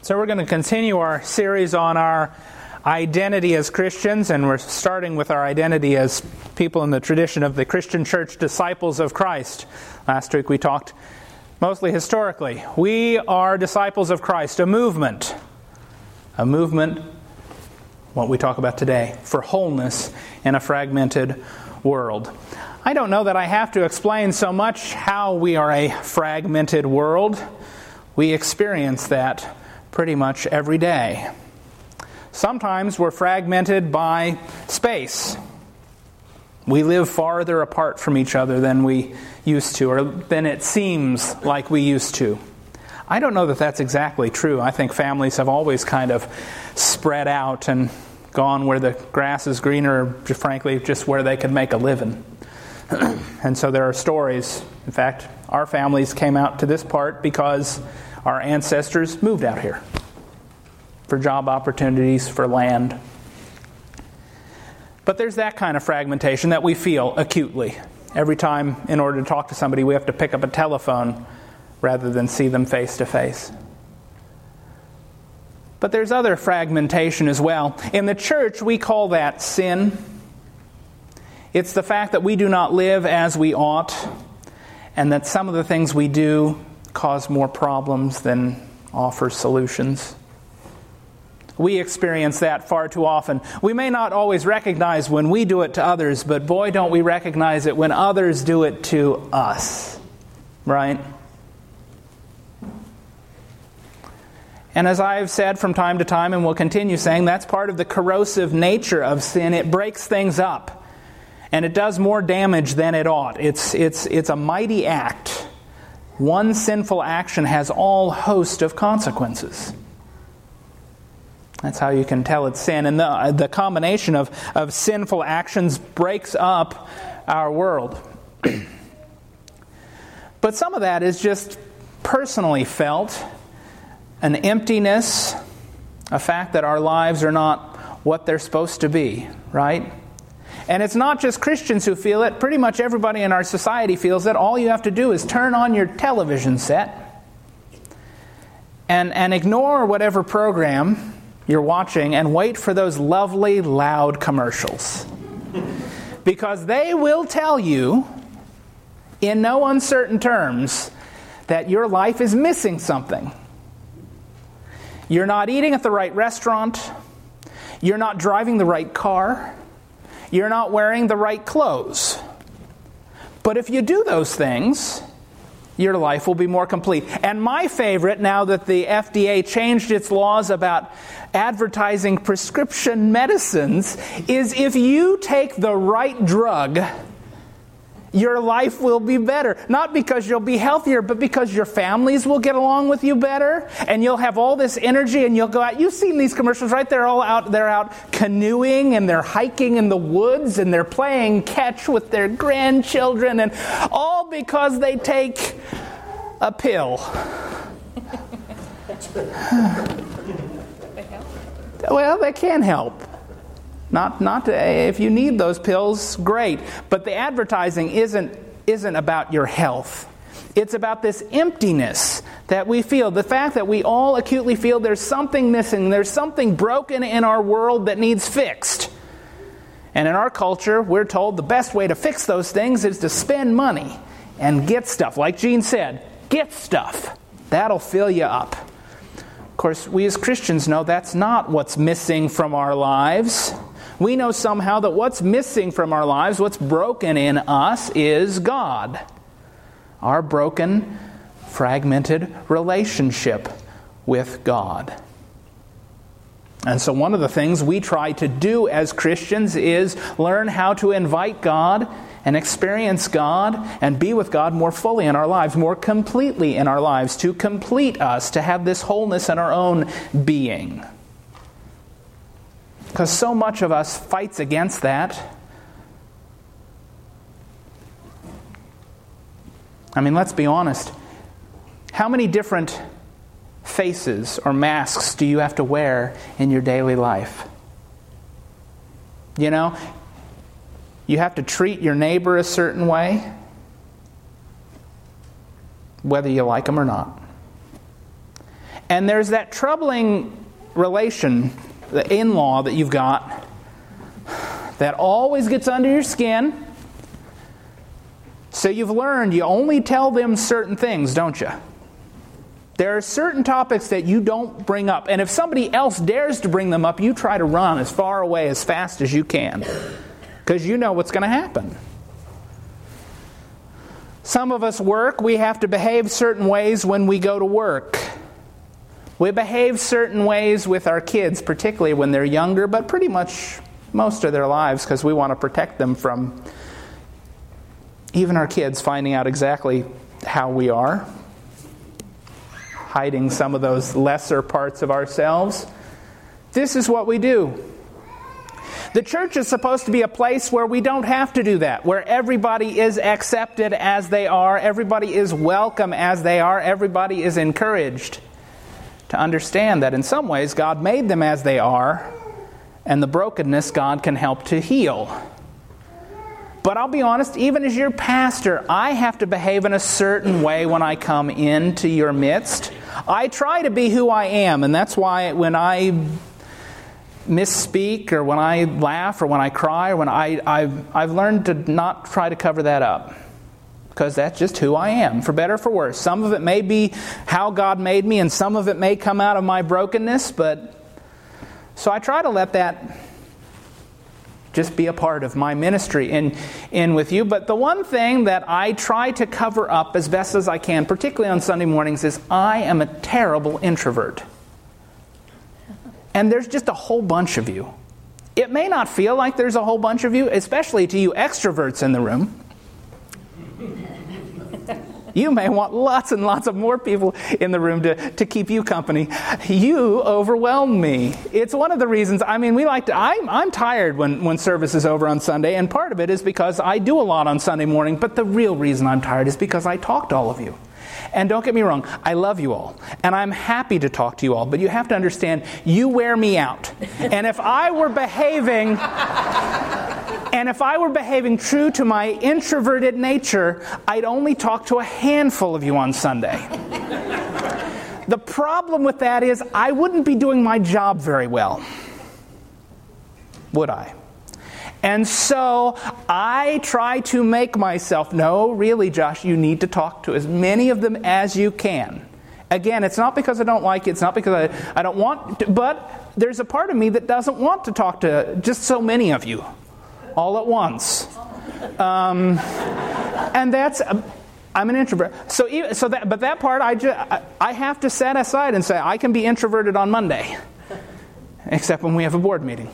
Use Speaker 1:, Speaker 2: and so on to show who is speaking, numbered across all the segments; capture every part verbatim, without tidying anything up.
Speaker 1: So we're going to continue our series on our identity as Christians, and we're starting with our identity as people in the tradition of the Christian church, disciples of Christ. Last week we talked mostly historically. We are disciples of Christ, a movement. A movement, what we talk about today, for wholeness in a fragmented world. I don't know that I have to explain so much how we are a fragmented world. We experience that pretty much every day. Sometimes we're fragmented by space. We live farther apart from each other than we used to, or than it seems like we used to. I don't know that that's exactly true. I think families have always kind of spread out and gone where the grass is greener, or frankly, just where they could make a living. And so there are stories. In fact, our families came out to this part because our ancestors moved out here for job opportunities, for land. But there's that kind of fragmentation that we feel acutely. Every time, in order to talk to somebody, we have to pick up a telephone rather than see them face to face. But there's other fragmentation as well. In the church, we call that sin. It's the fact that we do not live as we ought, and that some of the things we do cause more problems than offer solutions. We experience that far too often. We may not always recognize when we do it to others, but boy, don't we recognize it when others do it to us. Right? And as I've said from time to time, and will continue saying, that's part of the corrosive nature of sin. It breaks things up. And it does more damage than it ought. It's, it's, it's a mighty act. One sinful action has all host of consequences. That's how you can tell it's sin. And the, the combination of, of sinful actions breaks up our world. But some of that is just personally felt. An emptiness, a fact that our lives are not what they're supposed to be, right? And it's not just Christians who feel it. Pretty much everybody in our society feels it. All you have to do is turn on your television set and, and ignore whatever program you're watching and wait for those lovely, loud commercials. Because they will tell you, in no uncertain terms, that your life is missing something. You're not eating at the right restaurant. You're not driving the right car. You're not wearing the right clothes. But if you do those things, your life will be more complete. And my favorite, now that the F D A changed its laws about advertising prescription medicines, is if you take the right drug, your life will be better. Not because you'll be healthier, but because your families will get along with you better, and you'll have all this energy, and you'll go out. You've seen these commercials, right? They're all out. They're out canoeing, and they're hiking in the woods, and they're playing catch with their grandchildren, and all because they take a pill. Well, they can help. Not, not to, if you need those pills, great. But the advertising isn't isn't about your health. It's about this emptiness that we feel. The fact that we all acutely feel there's something missing. There's something broken in our world that needs fixed. And in our culture, we're told the best way to fix those things is to spend money and get stuff. Like Gene said, get stuff. That'll fill you up. Of course, we as Christians know that's not what's missing from our lives. We know somehow that what's missing from our lives, what's broken in us, is God. Our broken, fragmented relationship with God. And so one of the things we try to do as Christians is learn how to invite God and experience God and be with God more fully in our lives, more completely in our lives, to complete us, to have this wholeness in our own being. Because so much of us fights against that. I mean, let's be honest. How many different faces or masks do you have to wear in your daily life? You know, you have to treat your neighbor a certain way, whether you like them or not. And there's that troubling relation, the in-law that you've got, that always gets under your skin. So you've learned you only tell them certain things, don't you? There are certain topics that you don't bring up. And if somebody else dares to bring them up, you try to run as far away as fast as you can. Because you know what's going to happen. Some of us work. We have to behave certain ways when we go to work. We behave certain ways with our kids, particularly when they're younger, but pretty much most of their lives, because we want to protect them from even our kids finding out exactly how we are, hiding some of those lesser parts of ourselves. This is what we do. The church is supposed to be a place where we don't have to do that, where everybody is accepted as they are, everybody is welcome as they are, everybody is encouraged to understand that in some ways God made them as they are, and the brokenness God can help to heal. But I'll be honest, even as your pastor, I have to behave in a certain way when I come into your midst. I try to be who I am, and that's why when I misspeak, or when I laugh, or when I cry, or when I, I've, I've learned to not try to cover that up. Because that's just who I am, for better or for worse. Some of it may be how God made me, and some of it may come out of my brokenness, but so I try to let that just be a part of my ministry in, in with you. But the one thing that I try to cover up as best as I can, particularly on Sunday mornings, is I am a terrible introvert. And there's just a whole bunch of you. It may not feel like there's a whole bunch of you, especially to you extroverts in the room. You may want lots and lots of more people in the room to, to keep you company. You overwhelm me. It's one of the reasons, I mean, we like to, I'm, I'm tired when, when service is over on Sunday, and part of it is because I do a lot on Sunday morning, but the real reason I'm tired is because I talk to all of you. And don't get me wrong, I love you all, and I'm happy to talk to you all, but you have to understand, you wear me out. And if I were behaving... And if I were behaving true to my introverted nature, I'd only talk to a handful of you on Sunday. The problem with that is I wouldn't be doing my job very well. Would I? And so I try to make myself, no, really, Josh, you need to talk to as many of them as you can. Again, it's not because I don't like you, it's not because I, I don't want to, but there's a part of me that doesn't want to talk to just so many of you all at once. Um, and that's, I'm an introvert. So, so that, but that part, I, just, I, I have to set aside and say, I can be introverted on Monday. Except when we have a board meeting.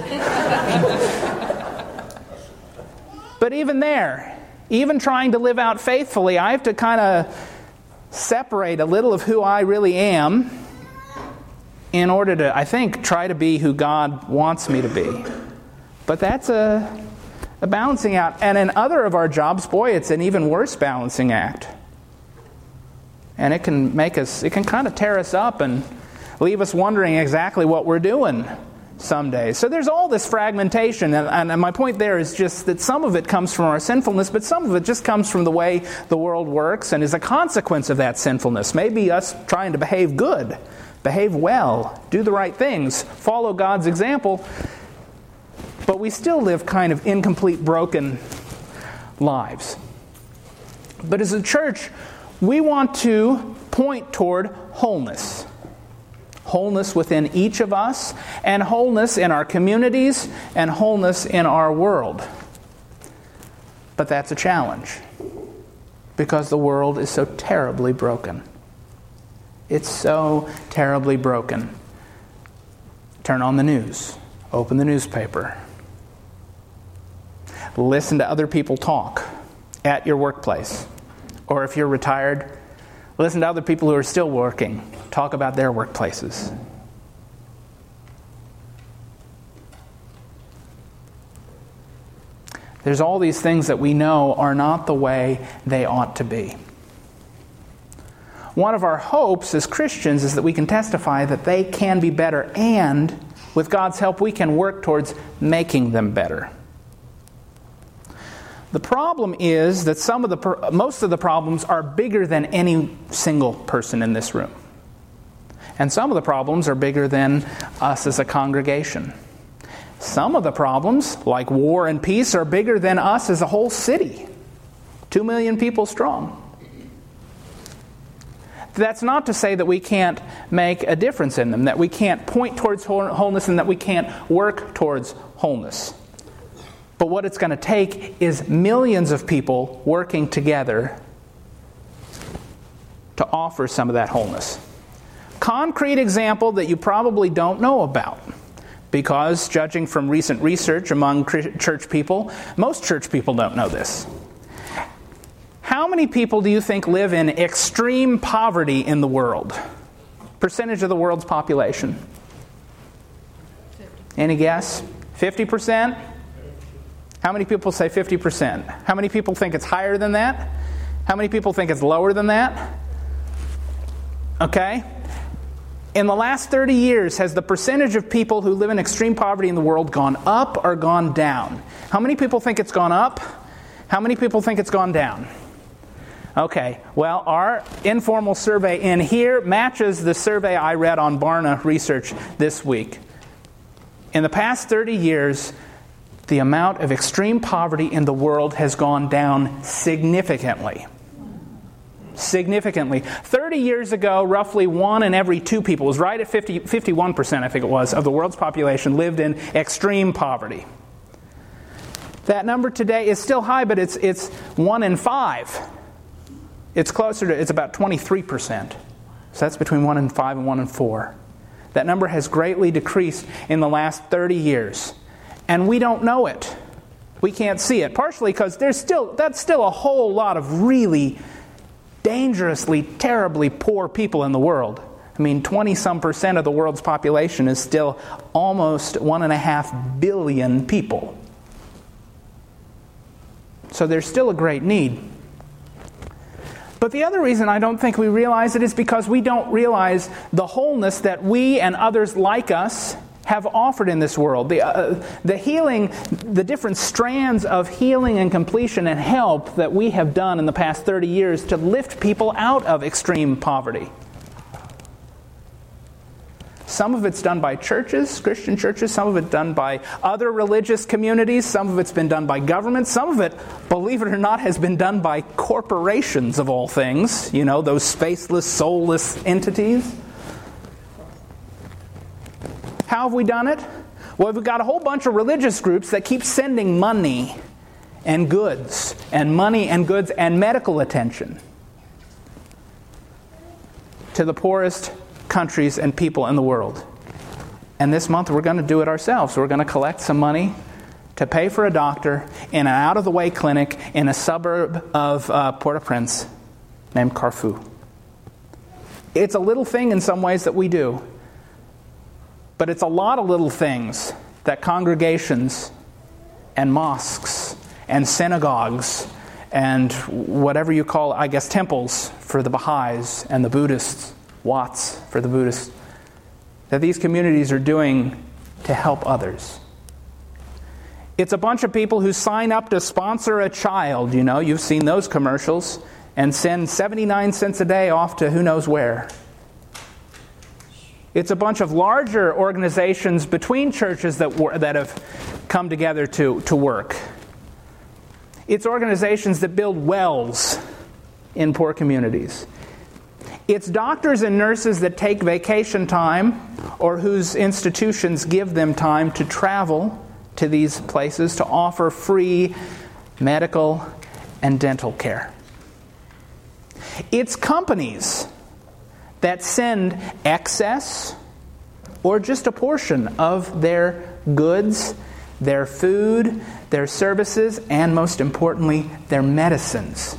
Speaker 1: But even there, even trying to live out faithfully, I have to kind of separate a little of who I really am in order to, I think, try to be who God wants me to be. But that's a, a balancing act. And in other of our jobs, boy, it's an even worse balancing act. And it can make us, it can kind of tear us up and leave us wondering exactly what we're doing some days. So there's all this fragmentation. And, and my point there is just that some of it comes from our sinfulness, but some of it just comes from the way the world works and is a consequence of that sinfulness. Maybe us trying to behave good, behave well, do the right things, follow God's example. But we still live kind of incomplete, broken lives. But as a church, we want to point toward wholeness. Wholeness within each of us, and wholeness in our communities, and wholeness in our world. But that's a challenge, because the world is so terribly broken. It's so terribly broken. Turn on the news. Open the newspaper. Listen to other people talk at your workplace. Or if you're retired, listen to other people who are still working talk about their workplaces. There's all these things that we know are not the way they ought to be. One of our hopes as Christians is that we can testify that they can be better, and with God's help we can work towards making them better. The problem is that some of the most of the problems are bigger than any single person in this room. And some of the problems are bigger than us as a congregation. Some of the problems, like war and peace, are bigger than us as a whole city. Two million people strong. That's not to say that we can't make a difference in them, that we can't point towards wholeness, and that we can't work towards wholeness. But what it's going to take is millions of people working together to offer some of that wholeness. Concrete example that you probably don't know about, because judging from recent research among church people, most church people don't know this. How many people do you think live in extreme poverty in the world? Percentage of the world's population? Any guess? fifty percent? How many people say fifty percent? How many people think it's higher than that? How many people think it's lower than that? Okay. In the last thirty years, has the percentage of people who live in extreme poverty in the world gone up or gone down? How many people think it's gone up? How many people think it's gone down? Okay, well, our informal survey in here matches the survey I read on Barna Research this week. In the past thirty years, the amount of extreme poverty in the world has gone down significantly. Significantly. thirty years ago, roughly one in every two people, was right at fifty, fifty-one percent, I think it was, of the world's population lived in extreme poverty. That number today is still high, but it's it's one in five. It's closer to, it's about twenty-three percent. So that's between one in five and one in four. That number has greatly decreased in the last thirty years. And we don't know it. We can't see it. Partially because there's still that's still a whole lot of really dangerously, terribly poor people in the world. I mean, twenty-some percent of the world's population is still almost one and a half billion people. So there's still a great need. But the other reason I don't think we realize it is because we don't realize the wholeness that we and others like us have offered in this world. The, uh, the healing, the different strands of healing and completion and help that we have done in the past thirty years to lift people out of extreme poverty. Some of it's done by churches, Christian churches. Some of it done by other religious communities. Some of it's been done by government. Some of it, believe it or not, has been done by corporations of all things. You know, those spaceless, soulless entities. How have we done it? Well, we've got a whole bunch of religious groups that keep sending money and goods, and money and goods and medical attention to the poorest countries and people in the world. And this month we're going to do it ourselves. We're going to collect some money to pay for a doctor in an out-of-the-way clinic in a suburb of uh, Port-au-Prince named Carrefour. It's a little thing in some ways that we do. But it's a lot of little things that congregations and mosques and synagogues and whatever you call, I guess, temples for the Baha'is and the Buddhists, Watts for the Buddhists, that these communities are doing to help others. It's a bunch of people who sign up to sponsor a child, you know, you've seen those commercials, and send seventy-nine cents a day off to who knows where. It's a bunch of larger organizations between churches that wor- that have come together to, to work. It's organizations that build wells in poor communities. It's doctors and nurses that take vacation time or whose institutions give them time to travel to these places to offer free medical and dental care. It's companies that send excess or just a portion of their goods, their food, their services, and most importantly, their medicines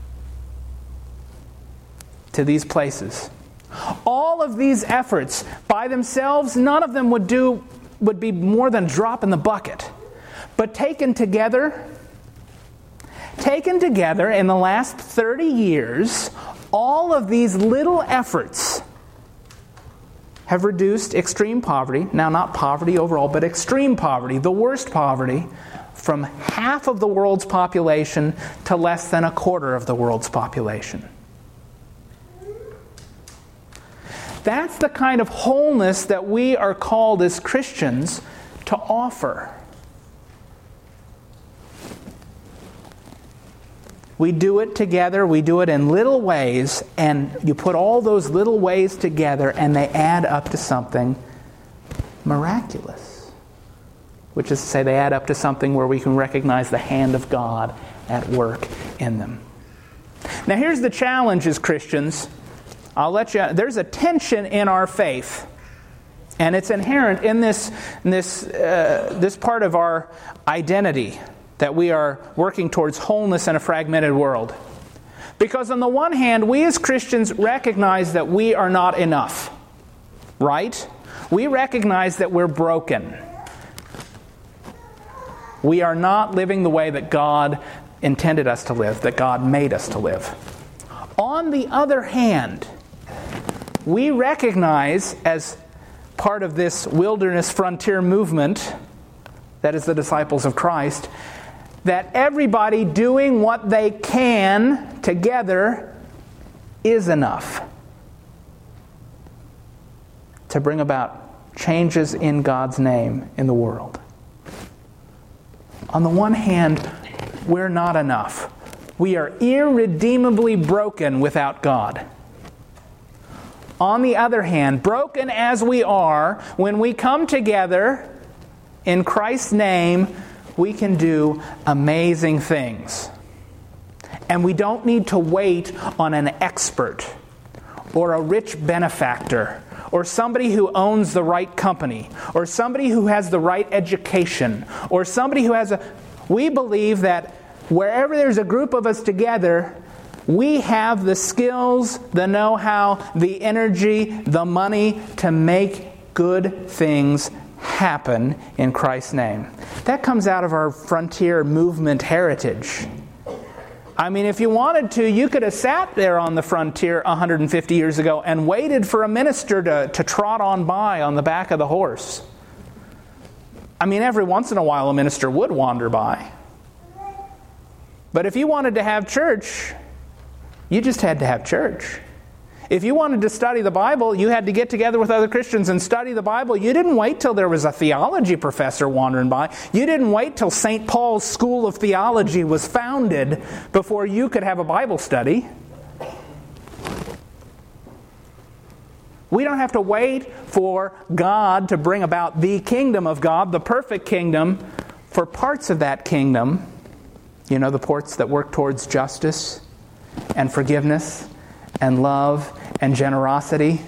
Speaker 1: to these places. All of these efforts by themselves, none of them would do would be more than a drop in the bucket. But taken together, taken together in the last thirty years, all of these little efforts have reduced extreme poverty, now not poverty overall, but extreme poverty, the worst poverty, from half of the world's population to less than a quarter of the world's population. That's the kind of wholeness that we are called as Christians to offer. We do it together, we do it in little ways, and you put all those little ways together and they add up to something miraculous. Which is to say, they add up to something where we can recognize the hand of God at work in them. Now here's the challenge as Christians. I'll let you, there's a tension in our faith. And it's inherent in this, in this, uh, this part of our identity, that we are working towards wholeness in a fragmented world. Because on the one hand, we as Christians recognize that we are not enough. Right? We recognize that we're broken. We are not living the way that God intended us to live, that God made us to live. On the other hand, we recognize, as part of this wilderness frontier movement, that is the disciples of Christ, that everybody doing what they can together is enough to bring about changes in God's name in the world. On the one hand, we're not enough. We are irredeemably broken without God. On the other hand, broken as we are, when we come together in Christ's name, we can do amazing things. And we don't need to wait on an expert or a rich benefactor or somebody who owns the right company or somebody who has the right education or somebody who has a... We believe that wherever there's a group of us together, we have the skills, the know-how, the energy, the money to make good things happen in Christ's name. That comes out of our frontier movement heritage. I mean, if you wanted to, you could have sat there on the frontier one hundred fifty years ago and waited for a minister to, to trot on by on the back of the horse. I mean, every once in a while a minister would wander by. But if you wanted to have church, you just had to have church. If you wanted to study the Bible, you had to get together with other Christians and study the Bible. You didn't wait till there was a theology professor wandering by. You didn't wait till Saint Paul's School of Theology was founded before you could have a Bible study. We don't have to wait for God to bring about the kingdom of God, the perfect kingdom, for parts of that kingdom. You know, the parts that work towards justice and forgiveness and love and generosity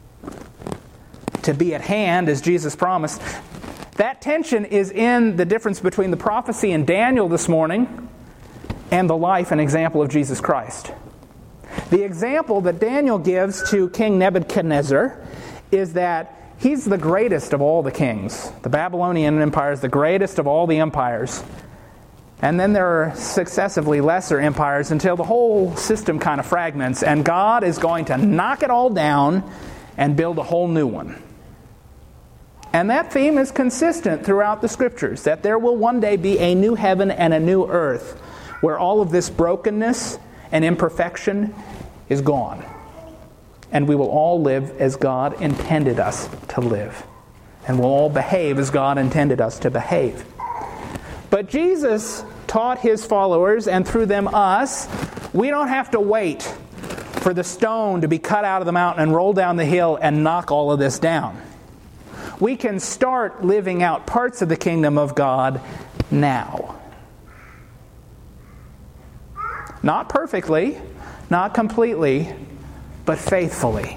Speaker 1: to be at hand, as Jesus promised. That tension is in the difference between the prophecy in Daniel this morning and the life and example of Jesus Christ. The example that Daniel gives to King Nebuchadnezzar is that he's the greatest of all the kings. The Babylonian Empire is the greatest of all the empires. And then there are successively lesser empires until the whole system kind of fragments, and God is going to knock it all down and build a whole new one. And that theme is consistent throughout the Scriptures, that there will one day be a new heaven and a new earth where all of this brokenness and imperfection is gone. And we will all live as God intended us to live. And we'll all behave as God intended us to behave. But Jesus taught His followers, and through them us, we don't have to wait for the stone to be cut out of the mountain and roll down the hill and knock all of this down. We can start living out parts of the kingdom of God now. Not perfectly, not completely, but faithfully.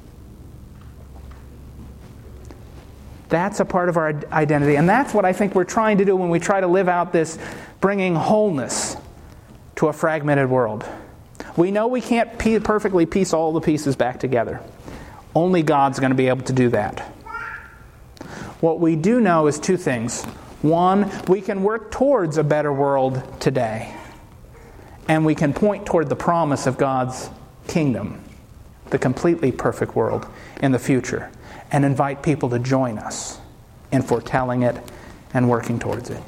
Speaker 1: That's a part of our identity. And that's what I think we're trying to do when we try to live out this bringing wholeness to a fragmented world. We know we can't perfectly piece all the pieces back together. Only God's going to be able to do that. What we do know is two things. One, we can work towards a better world today. And we can point toward the promise of God's kingdom, the completely perfect world in the future, and invite people to join us in foretelling it and working towards it.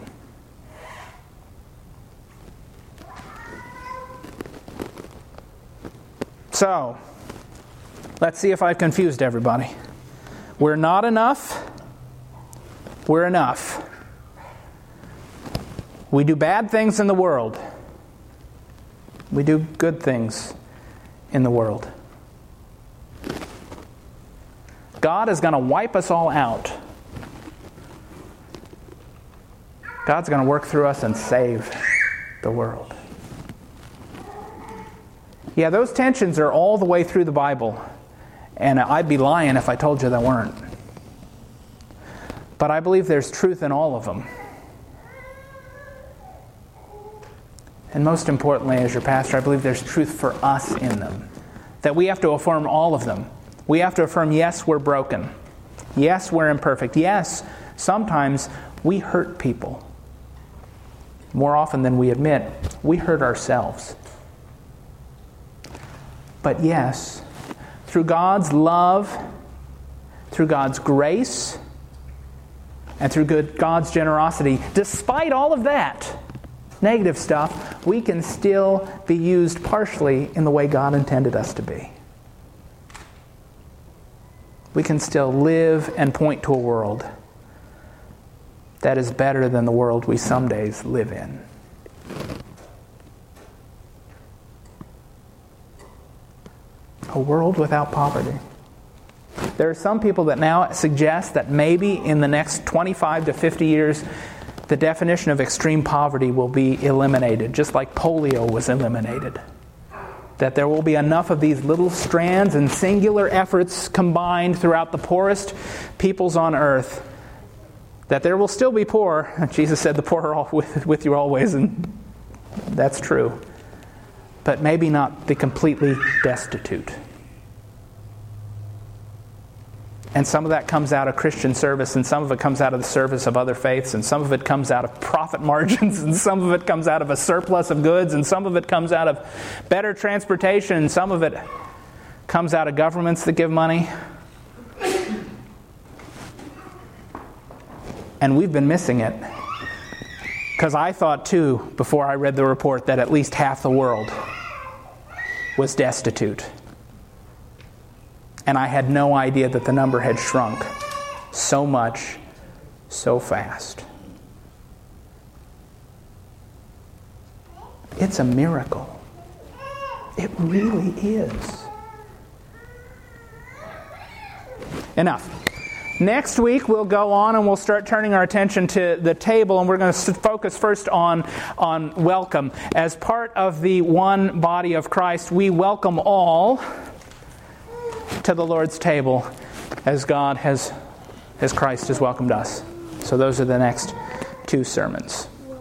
Speaker 1: So, Let's see if I've confused everybody. We're not enough. We're enough. We do bad things in the world. We do good things in the world. God is going to wipe us all out. God's going to work through us and save the world. Yeah, those tensions are all the way through the Bible. And I'd be lying if I told you they weren't. But I believe there's truth in all of them. And most importantly, as your pastor, I believe there's truth for us in them. That we have to affirm all of them. We have to affirm, yes, we're broken. Yes, we're imperfect. Yes, sometimes we hurt people. More often than we admit, we hurt ourselves. But yes, through God's love, through God's grace, and through good God's generosity, despite all of that negative stuff, we can still be used partially in the way God intended us to be. We can still live and point to a world that is better than the world we some days live in. A world without poverty. There are some people that now suggest that maybe in the next twenty-five to fifty years, the definition of extreme poverty will be eliminated, just like polio was eliminated. That there will be enough of these little strands and singular efforts combined throughout the poorest peoples on earth, that there will still be poor. Jesus said the poor are all with, with you always, and that's true. But maybe not the completely destitute. And some of that comes out of Christian service, and some of it comes out of the service of other faiths, and some of it comes out of profit margins, and some of it comes out of a surplus of goods, and some of it comes out of better transportation, and some of it comes out of governments that give money. And we've been missing it. Because I thought too, before I read the report, that at least half the world was destitute. And I had no idea that the number had shrunk so much, so fast. It's a miracle. It really is. Enough. Next week we'll go on and we'll start turning our attention to the table, and we're going to focus first on, on welcome. As part of the one body of Christ, we welcome all to the Lord's table as God has, as Christ has welcomed us. So those are the next two sermons.